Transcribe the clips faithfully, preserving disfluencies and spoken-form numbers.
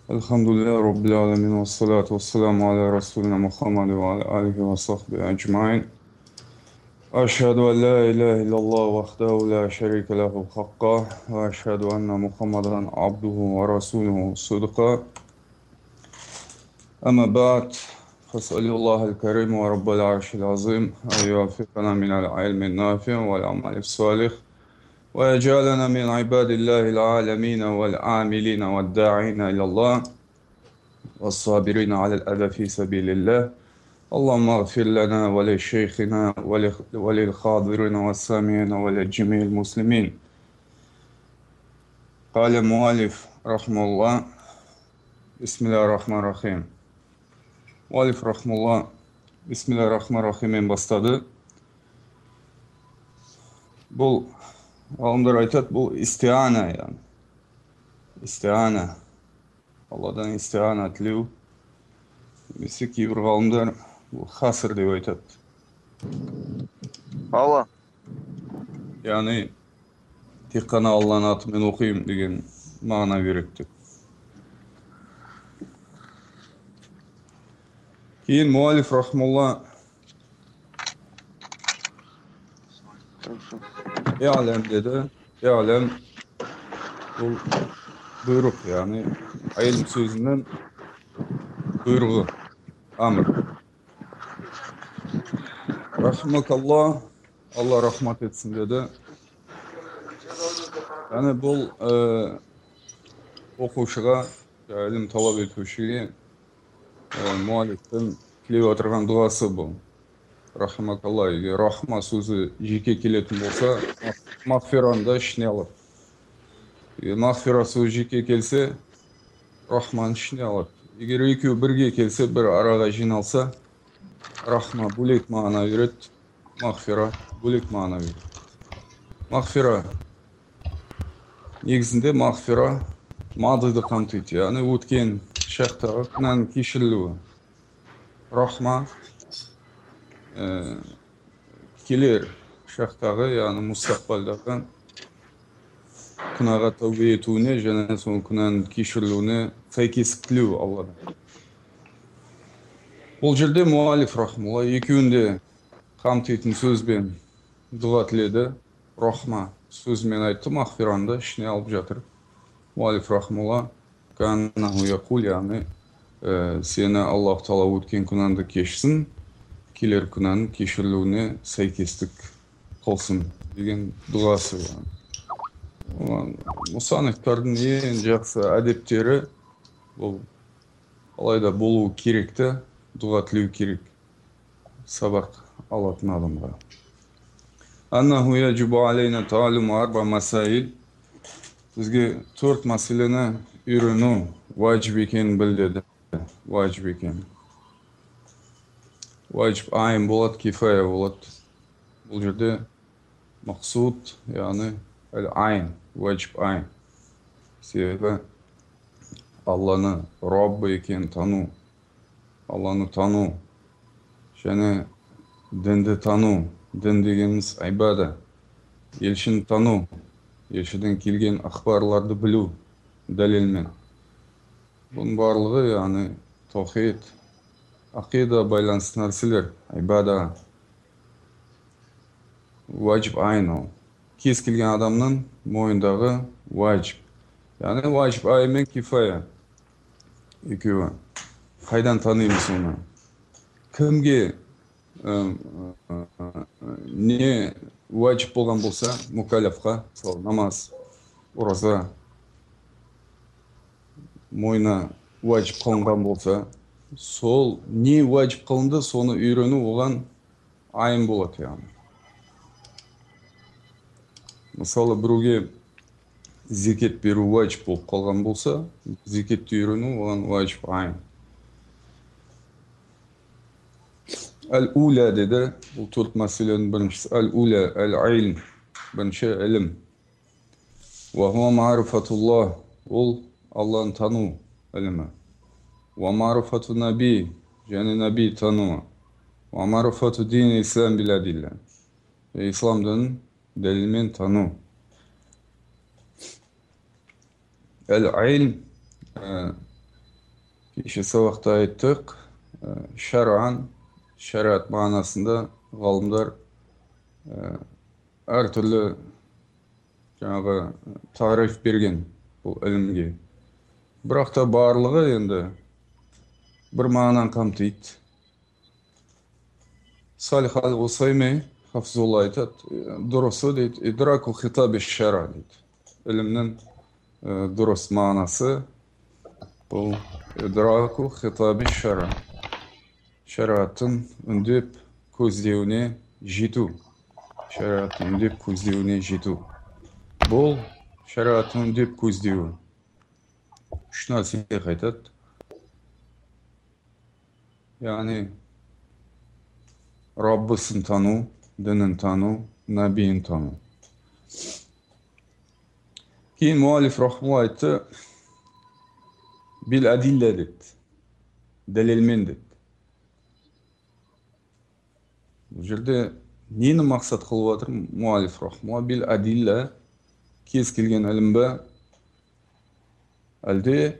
الحمد لله رب العالمين والصلاة والسلام على رسولنا محمد وعلى آله وصحبه أجمعين. أشهد أن لا إله إلا الله وحده لا شريك له حقا، وأشهد أن محمدا عبده ورسوله صدقا. أما بعد، فاسأل الله الكريم ورب العرش العظيم أن يوفقنا من العلم النافع والعمل الصالح، ويجعلنا من عباد الله العالمين والعاملين والداعين إلى الله والصابرين على الأذى في سبيل الله. اللهم اغفر لنا ولشيخنا وللحاضرين والسامعين ولجميع المسلمين. قال المؤلف رحمه الله: بسم الله الرحمن الرحيم. Muallif rahmetullah Bismillahirrahmanirrahim бастады. Бұл ғалымдар айтады, бұл истиана, яғни истиана, Алладан истиана тілеу. Немесе кейбір ғалымдар бұл хасыр деп айтады. Алла. Яғни тек қана Алланың атымен оқимын деген мағына береді. Кейін муалиф рахмулла E'lem dedi. E'lem bu buyruk, yani ilm sözünden buyruğu, amr. Rahmakallah, Allah rahmet etsin dedi. Yani bu e, оқушыға, ilm talep etушіге e, mualiften тілеп отырған duası bu. Rahmakallah, егер рахма сөзі жеке келетін болса, мағфираны да ішіне алады. Егер мағфира сөзі жеке келсе, рахманы ішіне алады. Егер екеуі бірге келсе, бір араға жиналса, рахма бөлек мағына береді, мағфира бөлек мағына береді. Мағфира негізінде мағфира мадыды қамтиды, яғни өткен шақтағы күнәнің кешірілуі. Рахма Ee, келер шақтағы, яғни мұстақбалдағы күнәға тәубе етуіне және сол күнәнің кешірілуіне сәйкестік тілеу Алладан. Бұл жерде муалиф рахмулла екеуінде қамтитын сөзбен дұға тіледі. Рахма сөзімен айтты, мағфиранды ішіне алып жатыр. Муалиф рахмулла каннаху яқул, яғни сені Аллах Тағала өткен күнәңді кешсін, келер күнәнің кешірілуіне сәйкестік қылсын деген дұғасы. Мұсанифтардың ең жақсы әдептері бұл алайда болу керекті, дұға тілеу керек сабақ алатын адамға. Аннаху яджибу алейна таалуму арба масаил. Бізге төрт мәселені үйрену ваджиб екенін білдеді. Ваджиб екенін. Ваджиб айын болады, кифая болады. Бұл жерде мақсуд, яғни айын, ваджиб айын. Себебі Алланы Раббы екенін тану, Алланы тану, және дінді тану. Дін дегеніміз айбада, елшіні тану, елшіден келген ақпарларды білу дәлелмен. Бұның барлығы, яғни таухид, ақида байланысты нәрселер, айбада, ваджиб айын. Кез келген адамның мойындағы ваджиб. Яғни ваджиб айы мен кифая екеуі. Қайдан танимыз оны? Кімге не ваджиб болған болса, мукалафқа, намаз, ораза, мойына ваджиб қылынған болса, сол не ваджиб қылынды, соны үйрену оған айын болады, яғни. Мысалы, біреуге зекет беру ваджиб болып қалған болса, зекетті үйрену оған ваджиб айын. Әл-уля деді, бұл төрт мәселенің біріншісі. Әл-уля, әл-айлм, бірінші ілім. Ва хуа мa'рифатуллах, ол Алланы тану ілімі. Ва мa'рифату наби, және наби тану. Ва мa'рифату дин ислам биладилля, ислам дінін дәлелмен тану. Әл-айлм, Кеше сабақта айттық, шаран, шариат мағынасында ғалымдар әртүрлі жаңағы тариф берген бұл ілімге. Бірақ та барлығы енді бір мағынаны қамтиды. Салих аль-Усайми хафизулла айтады, дұрысы дейді, идраку хитаби шара дейді. Ілімнің дұрыс мағынасы бұл идраку хитаби шара. Шариаттың үндеп көздеуіне жету. Шариаттың үндеп көздеуіне жету. Бұл шариаттың үндеп көздеуі. Үш нәрсеге қайтады. Яғни Раббысын тану, дінін тану, нәбиін тану. Кейін муалиф рахмалла айтты, бил әдилля деді, дәлелмен деді. Бұл жерде нені мақсат қылып отыр муалиф рахмалла? Бил әдилля кез келген ілім бе, әлде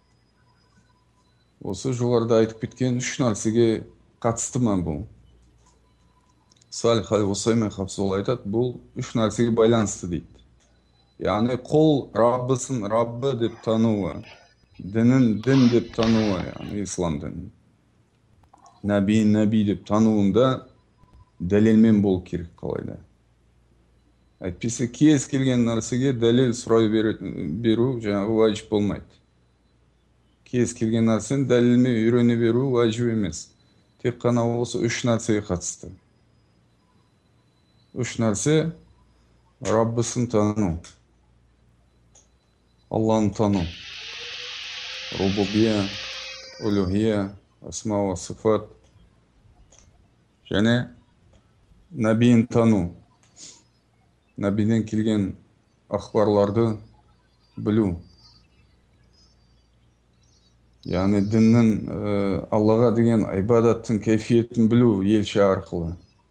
осы жоғарыда айтып кеткен үш нәрсеге қатысты ма бұл? Салих аль-Усайми хафизулла айтады, бұл үш нәрсеге байланысты дейді. Яғни қол Раббысын Раббы деп тануы, дінін дін деп тануы, яғни ислам дінін. Нәбиін нәби деп тануында дәлелмен бол керек қалайда. Әйтпесе кез келген нәрсеге дәлел сұрай беру жаңағы уәжіп болмайды. Кез келген нәрсені дәлелмен үйрене беру уәжіп емес. Тек қана осы үш нәрсеге қатысты. Үш нәрсе Раббысын тану, Алланы тану, рубубия, улухия, асма ва сифат, және нәбиін тану, нәбиден келген ақпарларды білу. Яғни діннің Аллаға деген ибадаттың кайфиетін білу елші арқылы.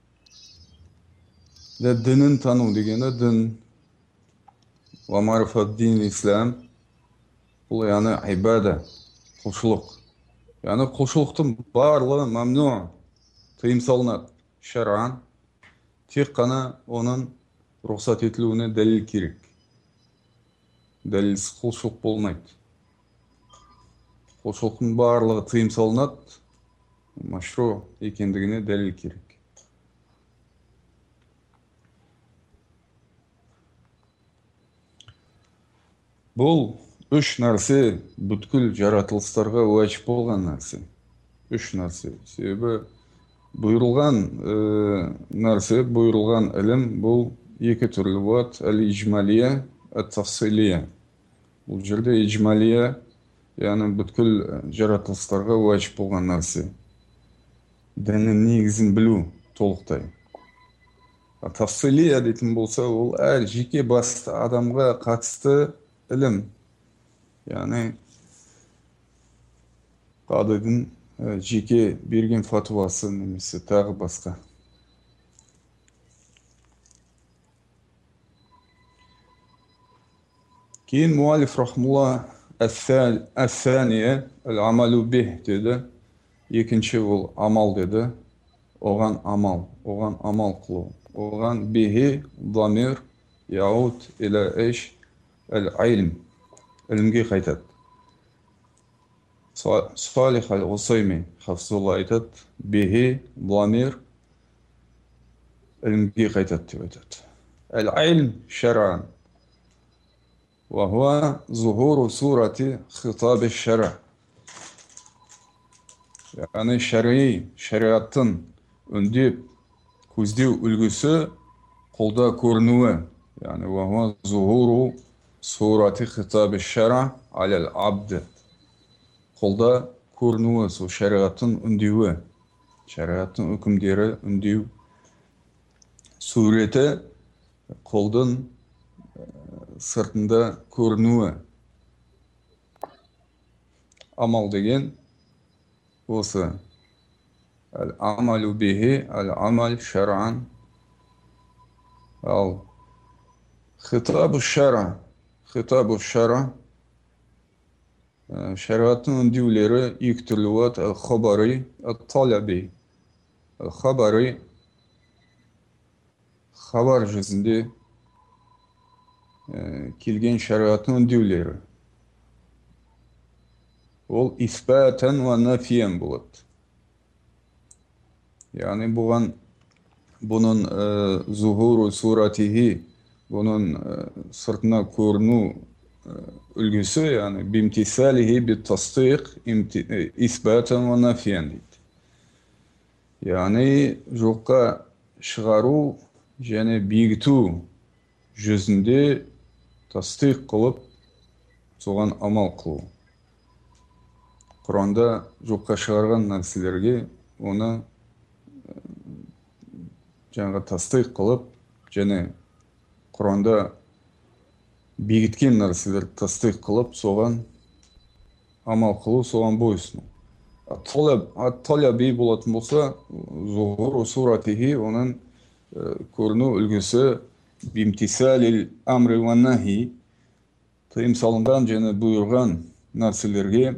Дінін тану дегені дін, ва марифат дин ислам, бұл яғни ибада, құлшылық. Яғни құлшылықтың барлығы мамну, тыйым салынады, шаран, тек қана оның рұқсат етілуіне дәлел керек. Дәлелсіз құлшылық болмайды. Құлшылықтың барлығы тыйым салынады, машру екендігіне дәлел керек. Бұл үш нәрсе бүткіл жаратылыстарға уәжіп болған нәрсе. Үш нәрсе. Себебі бұйырылған нәрсе, бұйырылған ілім бұл екі түрлі болады. Әл-иджмалия, әт-тафсилия. Бұл жерде иджмалия, яғни бүткіл жаратылыстарға уәжіп болған нәрсе. Діннің негізін білу толықтай. Тафсилия дейтін болса, ол әр жеке басты адамға қатысты ілім. Яғни қадидың жеке берген фатуасы немесе тағы басқа. Кейін муалиф рахмулла әс-сәния әл-амалу бих деді. Екінші ол амал деді. Оған амал, оған амал қылу. Оған бихи дамир яуд илә эш әл-айлм. Ілімге қайтады. Салих аль-Усайми хафизулла айтады, бихи дамир ілімге қайтады деп айтады. Әл-айлм шаран. وهو ظهور صورة خطاب الشرع. Яғни шариғи, шариаттың үндеп көздеу үлгісі қолда көрінуі. Яғни وهو ظهور صورة خطاب الشرع على العبد. Қолда көрінуі, сол шариғаттың үндеуі, шариғаттың үкімдері үндеу. Суреті қолдың сыртында көрінуі. Амал деген осы. Әл-амалу бихи, әл-амал шаран. Ал хитабу шара, хитабу шара Шариғаттың үндеулері екі түрлі болады: әл-хабари, әл-талаби. Әл-хабари хабар жүзінде келген шариғаттың үндеулері. Ол исбатан ва нафиян болады. Яғни бұған бұның зухуру суратихи, бұның сыртына көріну үлгісі, яғни бимтисалихи биттасдиқ исбатан ва нафиян дейді. Яғни жоққа шығару және бекіту жүзінде тасдиқ қылып, соған амал қылу. Құранда жоққа шығарған нәрселерге оны жаңағы тасдиқ қылып, және Құранда бекіткен нәрселерді тасдиқ қылып, соған амал қылу, соған бойсыну. Ат-талаби болатын болса, зухуру суратихи, оның көріну үлгісі бимтисалил амри ва нахи, тыйым салынған және бұйырған нәрселерге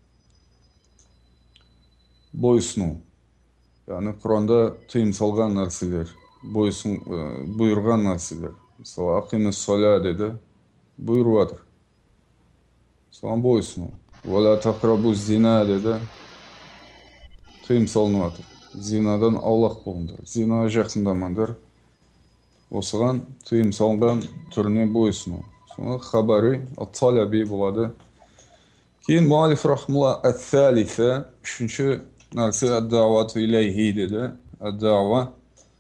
бойсыну. Яғни Құранда тыйым салған нәрселер, бұйырған нәрселер. Мысалы, ақимис соля деді, бұйырып жатыр. Соған бойсыну. Вала тақрабу зина деді, тыйым салынып жатыр. Зинадан аулақ болыңдар, зинаға жақындамаңдар. Осыған тыйым салынған түріне бойсыну. Соны хабари, ат-талаби болады. Кейін муалиф рахмулла ат-талиса, үшінші нәрсе ад-дауату илайхи деді. Ад-дауа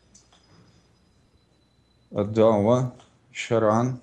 ад-дауа шар'ан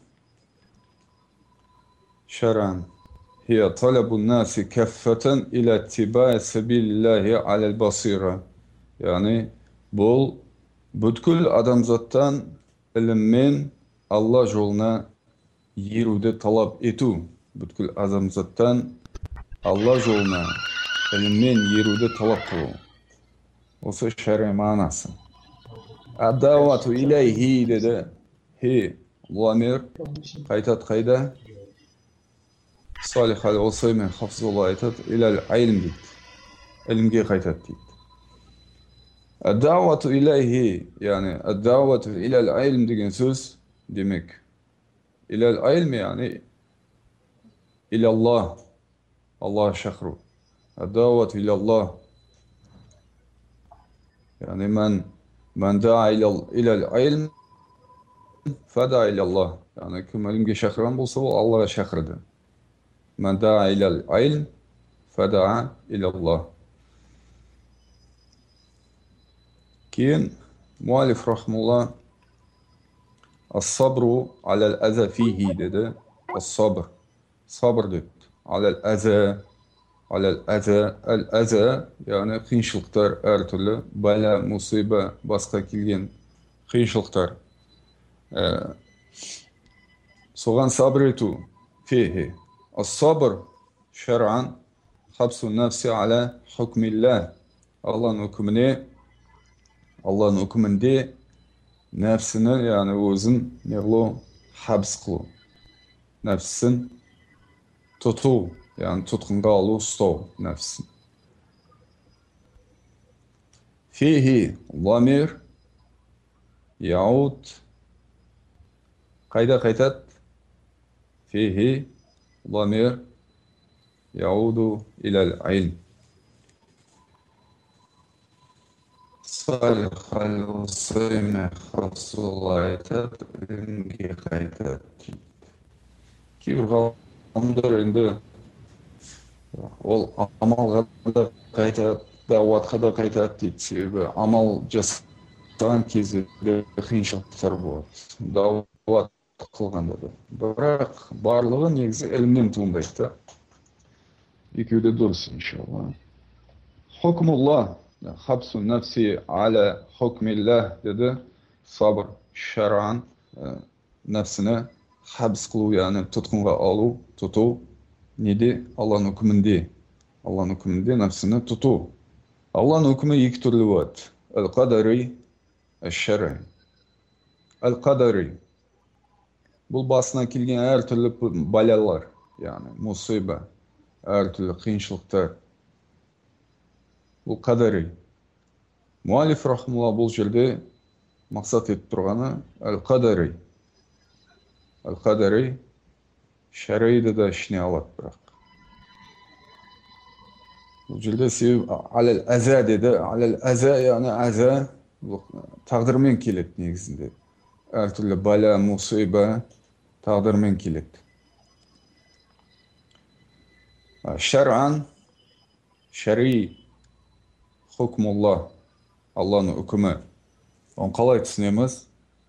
шар'ан هي طلب الناس كافة إلى اتباع سبيل الله على البصيرة. Yani бұл бүткіл адамзаттан іліммен Алла жолына еруді талап ету. Бүткіл адамзаттан Алла жолына іліммен еруді талап қылу. Осы шәрі мағынасы. Ад-дауату илайхи деді. Хи, ламир, қайтат қайда? Салих аль-Усаймин хафизулла айтады, илал айлм дейді. Ілімге қайтат дейді. Ад-дауату илайхи, яғни ад-дауату илал айлм деген сөз демек. Илал айлм, яғни илаллах, Аллах шақыру. Ад-дауату илаллах, яғни мән мән да'a илал айлм фада илаллах. Яғни кім ілімге шақырған болса, ол Аллаға шақырды. Мән да'a илал айлм фада илаллах. Кейін муалиф рахмулла ас-сабру алал аза фихи деді. Ас-сабр, сабр деді. Алал аза, алал аза, ал-аза, яғни қиыншылықтар әртүрлі, бәлә, мусиба, басқа келген қиыншылықтар. Соған сабр ету фихи. Ас-сабр шар'ан хабсу нафси аля хукмилlah. Алланың үкіміне, Алланың үкімінде нәпсіні, яғни өзін неғылу, хабс қылу. Нәпсін тұту, яғни тұтқынға алу, ұстау нәпсін. Фихи ламир яуд қайда қайтады? Фихи ламир яуду илал айлм. Салих аль-Усаймин хафизулла айтады, ілімге қайтады. Кейбір ғалымдар енді ол амалға да қайтады, дауатқа да қайтады дейді. Себебі амал жасаған кезде қиыншылықтар болады, дауат қылғанда да. Бірақ барлығы негізі ілімнен туындайды. Екеуі де дұрыс, иншалла. Хукмулла хабсу нафси аля хукмиллах деді. Сабр шар'ан, нәпсіні хабс қылу, яғни тұтқынға алу, тұту. Неде? Алланың үкімінде. Алланың үкімінде нәпсіні тұту. Алланың үкімі екі түрлі болады. Әл-қадари, әл-шар'i. Әл-қадари. Бұл басына келген әр түрлі балалар, яғни мусиба, әртүрлі қиыншылықтар. Бұл қадари. Муалиф рахмалла бұл жерде мақсат етіп тұрғаны әл-қадари. Әл-қадари шәрейді да ішіне алады бірақ. Бұл жерде себебі әләл әзә деді. Әләл әзә, яғни әзә тағдырмен келеді негізінде. Әртүрлі бәлә, мұсиба тағдырмен келеді. Шәр'ан, шәри, хукмулла, Алланың үкімі. Оны қалай түсінеміз?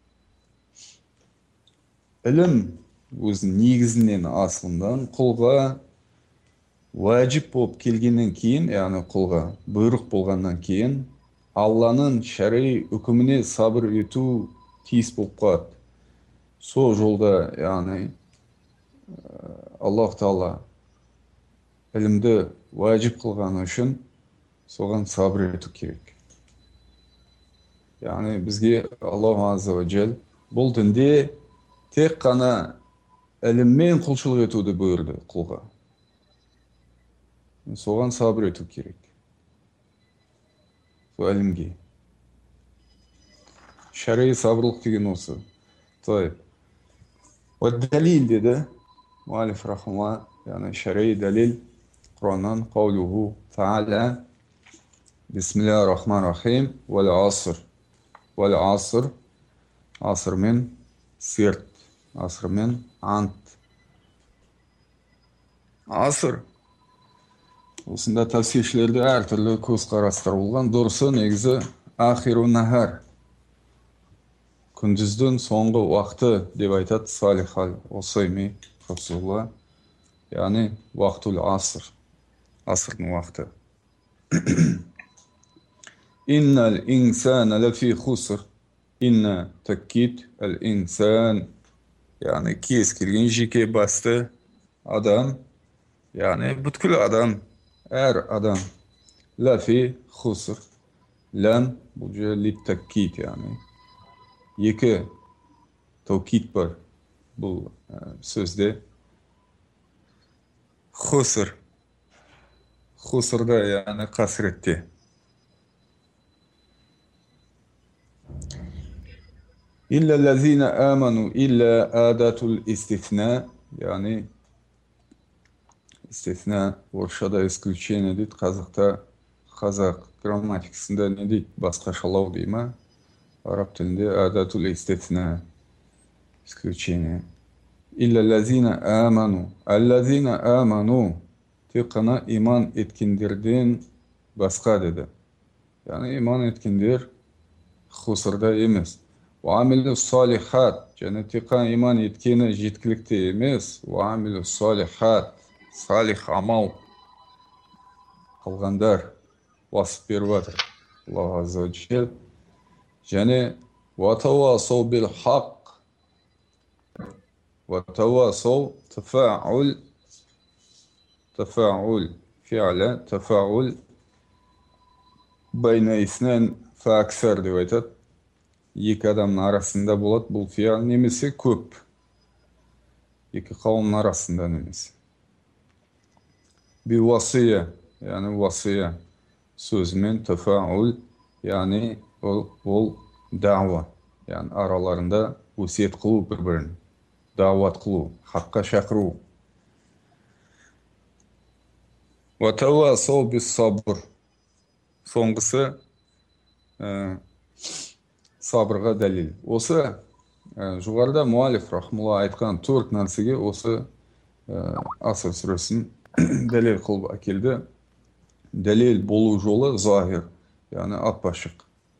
Ілім өзінің негізінен асылынан құлға уәжіп болып келгеннен кейін, яғни құлға бұйрық болғаннан кейін, Алланың шәри үкіміне сабыр ету тиіс болып қалады. Сол жолда, яғни Аллах Тағала ілімді уәжіп қылғаны үшін соған сабыр ету керек. Яғни бізге Аллах Азза ва Джал бұл дінде тек қана іліммен құлшылық етуді бұйырды құлға. Соған сабыр ету керек. Сол ілімге. Шәр'i сабырлық деген осы. Той. Уәд-дәлил деді муалиф рахмалла, яғни шәр'i дәлил Құраннан қаулуху тағала Бисмиллахир рахманир рахим вәл аср. Вәл аср, аср мен серт, аср мен ант. Аср осында тәфсиршілерде әртүрлі көзқарастар болған. Дұрысы негізі ахиру нахар, күндіздің соңғы уақыты деп айтады Салихал Осайми Расулла, яғни уақытул аср, асрдың уақыты. Иннал инсана лафи хуср, инна таккит ал инсан, яғни кез келген жеке басты адам, яғни бүткіл адам, әр адам лафи хуср, ләм бұл же лит таккит, яғни екі таукит бар бұл сөзде. Хуср, хусрда, яғни қасіретте. Илля лазина аману, илля адатул истифна, яғни истифна орысшада исключение дейді, қазақта қазақ грамматикасында не дейді, басқашалау дей ма? Араб тілінде адатул истифна, исключение. Илля лазина аману, аллазина аману, тек қана иман еткендерден басқа деді. Яғни иман еткендер хусырда емес. Уамилу салихат, және тек қана иман еткені жеткілікті емес. Уамилу салихат, салих амал қылғандар уасып беріп жатыр Аллах Азза ва Джал. Және ватауасау бил хақ, ватауасау тафаул, тафаул фи'ля, тафаул байна иснан фа аксар деп айтады. Екі адамның арасында болады, бұл фи'л немесе көп. Екі қауымның арасында немесе. Би васия, яғни васия сөзімен тафаул, яғни ол дауа, яғни араларында өсиет қылу бір-бірін, дауат қылу, хаққа шақыру. Ватауасау бис сабр, соңғысы сабырға дәлел. Осы жоғарыда муалиф рахмалла айтқан төрт нәрсеге осы Аср сүресін дәлел қылып әкелді. Дәлел болу жолы захир, яғни ап-ашық.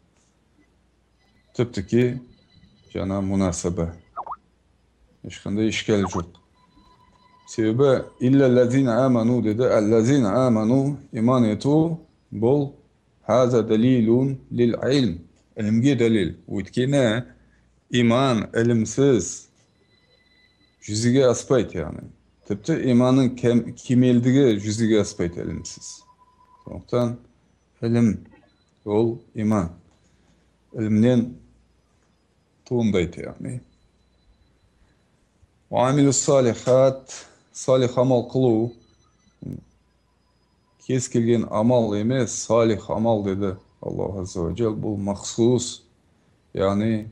Тіпті жаңа мұнасаба. Ешқандай ішкәл жоқ. Себебі илля лазина аману деді. Аллазина аману, иман ету, бұл хаза дәлилун лил илм. Ілімге дәлел. Өйткені иман ілімсіз жүзеге аспайды, яғни. Тіпті иманның кемелдігі жүзеге аспайды ілімсіз. Сондықтан ілім ол иман. Ілімнен туындайды, яғни. Уамилу салихат, салих амал қылу, кез келген амал емес, салих амал деді Аллах азза ва жал. Бұл махсус, яғни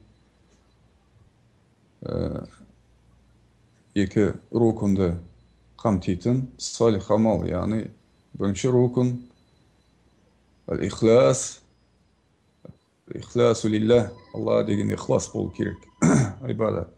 екі рукунды қамтитын салих амал, яғни бірінші рукун ал-ихлас, ихласу лилlah, Алла деген ихлас болу керек, ибадат.